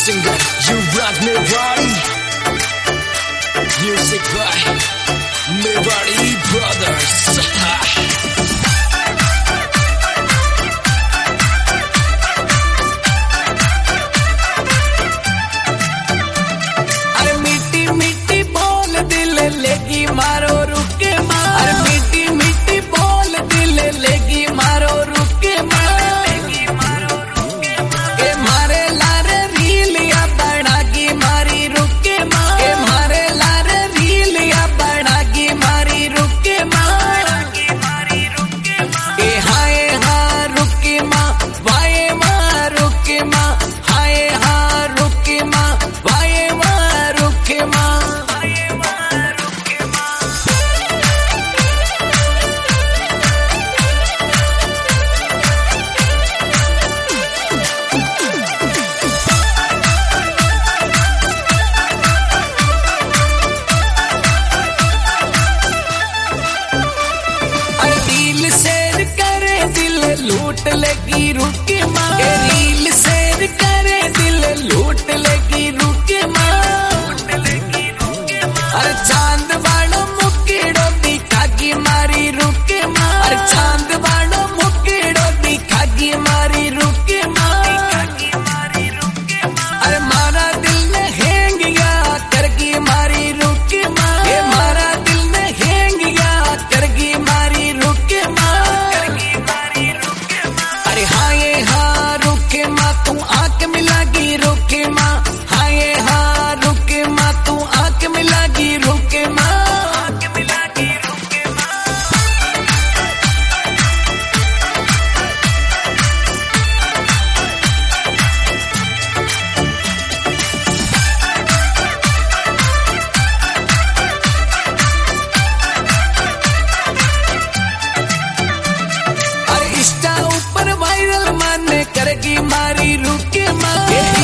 singer Yuvraj Mewari. Music by Mewari Brothers. अरे मीठी मीठी बोल दिल लेगी मारो रुके मार। अरे मीठी मीठी बोल दिल लेगी मारो रुके मार। के मारे लारे रीलिया बढ़ागी मारी रुके मार। के मारे लारे रीलिया बढ़ागी मारी रुके मार। के हाय हाँ रुके माँ वाये माँ रुके माँ। हाय हाँ रुके माँ वाये माँ रुके माँ। रील शेर करे दिल लूट लेगी रुके माँ। रील शेर करे दिल लूट लेगी रुके माँ। अरे चांद बाणो मुकेड़ो दिखागी मारी रुके माँ। अरे चांद बाणो मुकेड़ो दिखागी मारी रुके माँ। अरे मारा दिल ने हैंग गया करगी मारी रुके माँ। ये मारा दिल ने हैंग गया करगी मारी रुके माँ। अरे हाँ ये हाँ रुके माँ तू आंख मिलागी रुके माँ। हाँ ये हाँ रुके माँ तू आंख मिलागी रुके माँ। अरे इंस्टा ऊपर वायरल माने करेगी मारी रुके माँ।